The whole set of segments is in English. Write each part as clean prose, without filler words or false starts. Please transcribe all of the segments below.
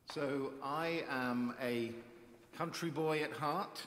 So I am a country boy at heart.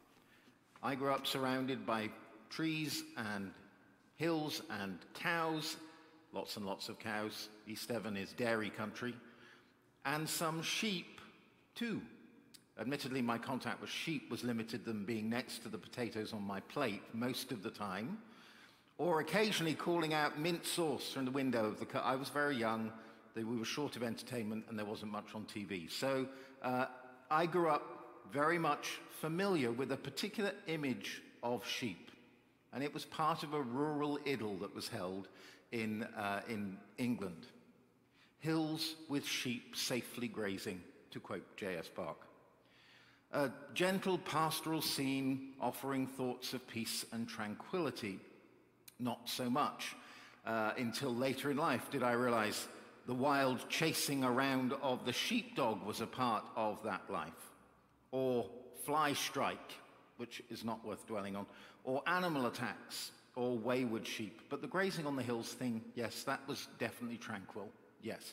I grew up surrounded by trees and hills and cows, lots and lots of cows. East Devon is dairy country, and some sheep too. Admittedly, my contact with sheep was limited to them being next to the potatoes on my plate most of the time, or occasionally calling out mint sauce from the window of the car. I was very young. We were short of entertainment and there wasn't much on TV. So I grew up very much familiar with a particular image of sheep. And it was part of a rural idyll that was held in England. Hills with sheep safely grazing, to quote J.S. Bach. A gentle pastoral scene offering thoughts of peace and tranquility. Not so much until later in life did I realize the wild chasing around of the sheepdog was a part of that life, or fly strike, which is not worth dwelling on, or animal attacks, or wayward sheep. But the grazing on the hills thing, yes, that was definitely tranquil, yes.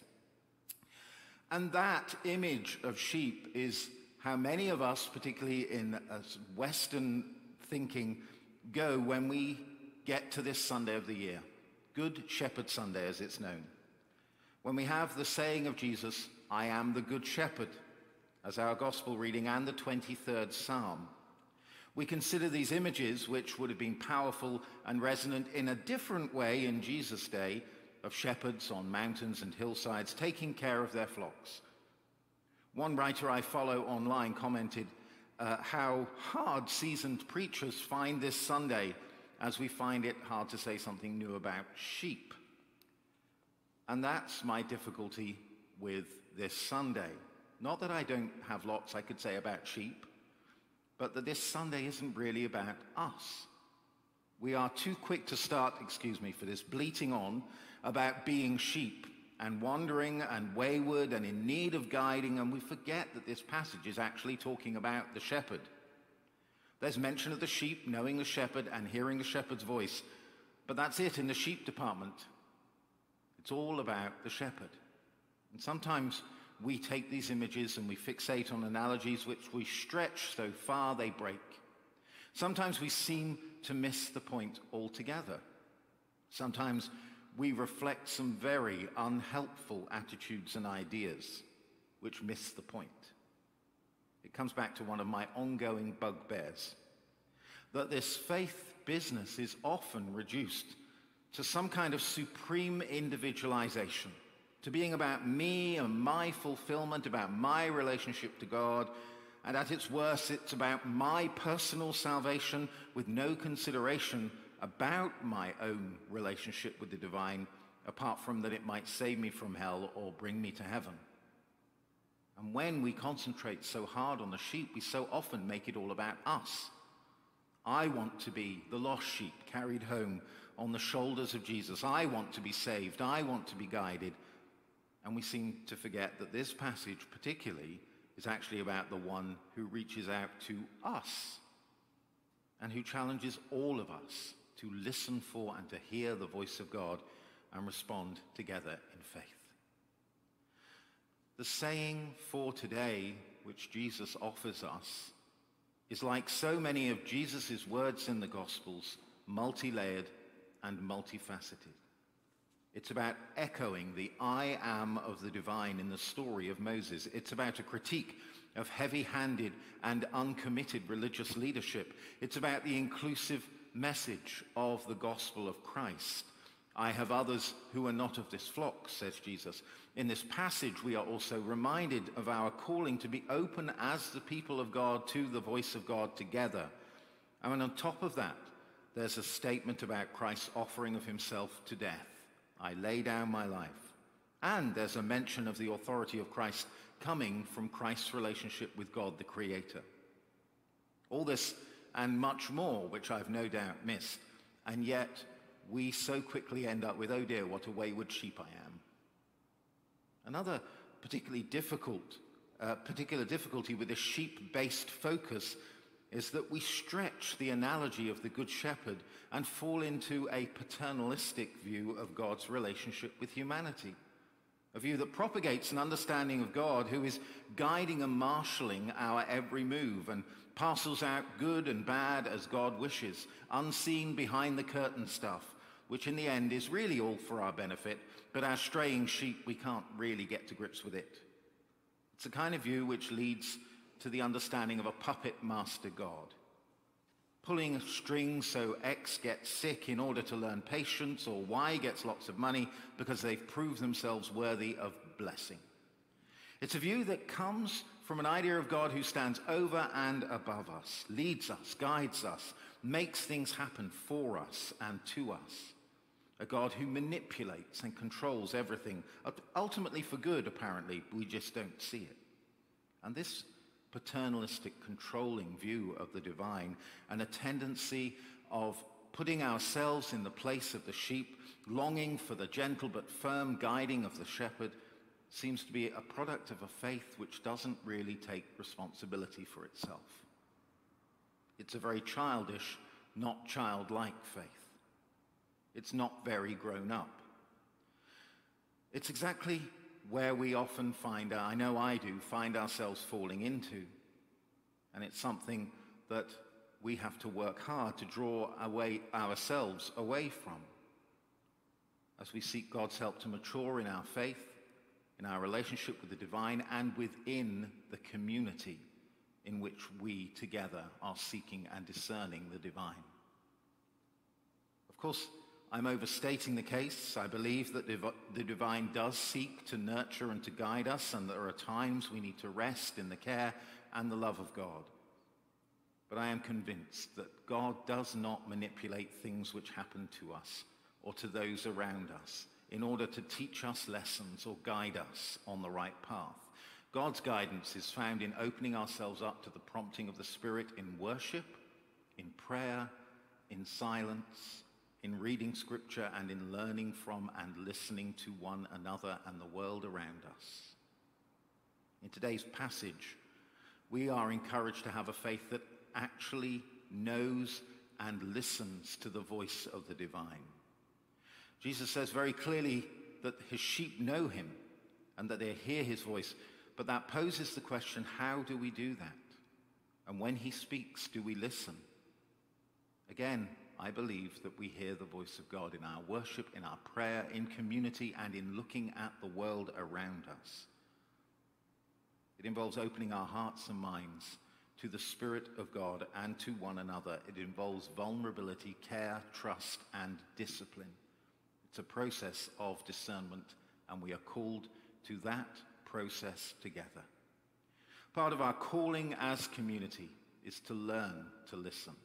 And that image of sheep is how many of us, particularly in Western thinking, go when we get to this Sunday of the year, Good Shepherd Sunday as it's known. When we have the saying of Jesus, I am the Good Shepherd, as our gospel reading and the 23rd Psalm, we consider these images, which would have been powerful and resonant in a different way in Jesus' day, of shepherds on mountains and hillsides taking care of their flocks. One writer I follow online commented how hard seasoned preachers find this Sunday, as we find it hard to say something new about sheep. And that's my difficulty with this Sunday. Not that I don't have lots I could say about sheep, but that this Sunday isn't really about us. We are too quick to start, excuse me for this, bleating on about being sheep and wandering and wayward and in need of guiding, and we forget that this passage is actually talking about the shepherd. There's mention of the sheep knowing the shepherd and hearing the shepherd's voice, but that's it in the sheep department. It's all about the shepherd. And sometimes we take these images and we fixate on analogies which we stretch so far they break. Sometimes we seem to miss the point altogether. Sometimes we reflect some very unhelpful attitudes and ideas which miss the point. It comes back to one of my ongoing bugbears, that this faith business is often reduced to some kind of supreme individualization, to being about me and my fulfillment, about my relationship to God, and at its worst, it's about my personal salvation with no consideration about my own relationship with the divine, apart from that it might save me from hell or bring me to heaven. And when we concentrate so hard on the sheep, we so often make it all about us. I want to be the lost sheep carried home on the shoulders of Jesus. I want to be saved. I want to be guided. And we seem to forget that this passage particularly is actually about the one who reaches out to us and who challenges all of us to listen for and to hear the voice of God and respond together in faith. The saying for today, which Jesus offers us, is like so many of Jesus' words in the Gospels, multi-layered and multifaceted. It's about echoing the I am of the divine in the story of Moses. It's about a critique of heavy-handed and uncommitted religious leadership. It's about the inclusive message of the gospel of Christ. I have others who are not of this flock, says Jesus. In this passage, we are also reminded of our calling to be open as the people of God to the voice of God together. And on top of that, there's a statement about Christ's offering of himself to death. I lay down my life. And there's a mention of the authority of Christ coming from Christ's relationship with God, the Creator. All this and much more, which I've no doubt missed. And yet, we so quickly end up with, oh dear, what a wayward sheep I am. Another particular difficulty with this sheep-based focus is that we stretch the analogy of the Good Shepherd and fall into a paternalistic view of God's relationship with humanity. a view that propagates an understanding of God who is guiding and marshalling our every move and parcels out good and bad as God wishes, unseen behind the curtain stuff, which in the end is really all for our benefit, but as straying sheep, we can't really get to grips with it. It's a kind of view which leads to the understanding of a puppet master God, pulling strings so X gets sick in order to learn patience, or Y gets lots of money because they've proved themselves worthy of blessing. It's a view that comes from an idea of God who stands over and above us, leads us, guides us, makes things happen for us and to us. A God who manipulates and controls everything, ultimately for good, apparently. We just don't see it. And this paternalistic, controlling view of the divine and a tendency of putting ourselves in the place of the sheep, longing for the gentle but firm guiding of the shepherd, seems to be a product of a faith which doesn't really take responsibility for itself. It's a very childish, not childlike faith. It's not very grown up. It's exactly where we often find, I know I do, find ourselves falling into. And it's something that we have to work hard to draw ourselves away from as we seek God's help to mature in our faith, in our relationship with the divine, and within the community in which we together are seeking and discerning the divine. Of course, I'm overstating the case. I believe that the divine does seek to nurture and to guide us, and there are times we need to rest in the care and the love of God. But I am convinced that God does not manipulate things which happen to us or to those around us in order to teach us lessons or guide us on the right path. God's guidance is found in opening ourselves up to the prompting of the Spirit in worship, in prayer, in silence, in reading Scripture, and in learning from and listening to one another and the world around us. In today's passage, we are encouraged to have a faith that actually knows and listens to the voice of the divine. Jesus says very clearly that his sheep know him and that they hear his voice, but that poses the question, how do we do that? And when he speaks, do we listen? Again, I believe that we hear the voice of God in our worship, in our prayer, in community, and in looking at the world around us. It involves opening our hearts and minds to the Spirit of God and to one another. It involves vulnerability, care, trust, and discipline. It's a process of discernment, and we are called to that process together. Part of our calling as community is to learn to listen.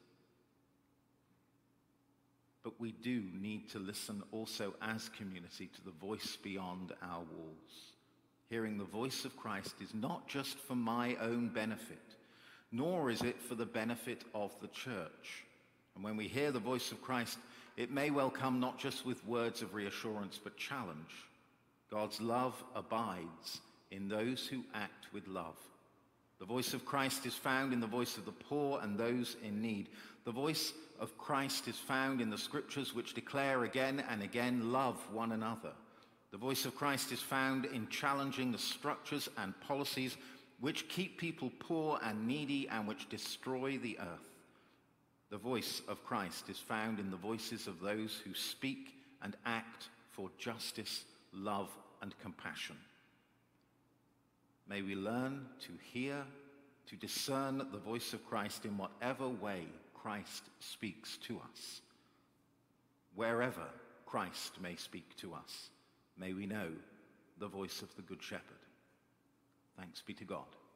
But we do need to listen also as community to the voice beyond our walls. Hearing the voice of Christ is not just for my own benefit, nor is it for the benefit of the church. And when we hear the voice of Christ, it may well come not just with words of reassurance, but challenge. God's love abides in those who act with love. The voice of Christ is found in the voice of the poor and those in need. The voice of Christ is found in the Scriptures which declare again and again, love one another. The voice of Christ is found in challenging the structures and policies which keep people poor and needy and which destroy the earth. The voice of Christ is found in the voices of those who speak and act for justice, love, and compassion. May we learn to hear, to discern the voice of Christ in whatever way Christ speaks to us. Wherever Christ may speak to us, may we know the voice of the Good Shepherd. Thanks be to God.